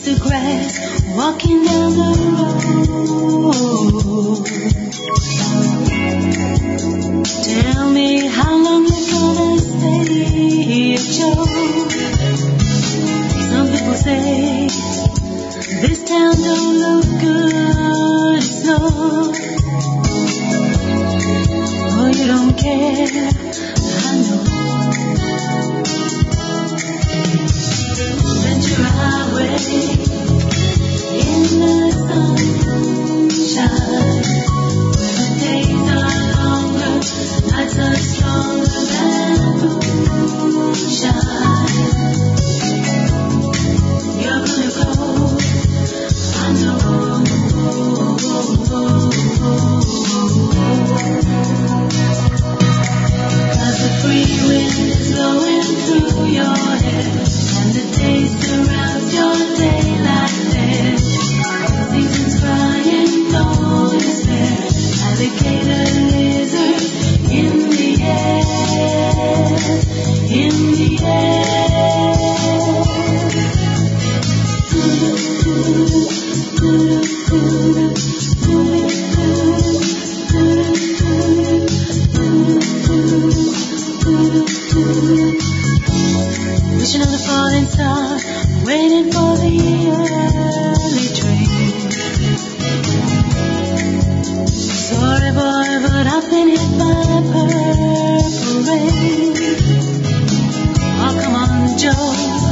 the grass, walking down the road. Tell me how long you're gonna stay at Joe. Some people say this town don't look good, it's not. Oh, you don't care, I know. Venture highway in the sunshine, where the days are longer, nights are stronger than moonshine. You're gonna go, I know. Cause the free wind is blowing through your hair, and the day surrounds your daylight there. Seasons crying, no despair. Alligator lizard in the air, in the air. Wishing on the falling star, waiting for the early train. Sorry boy, but I've been hit by purple rain. Oh, come on, Joe.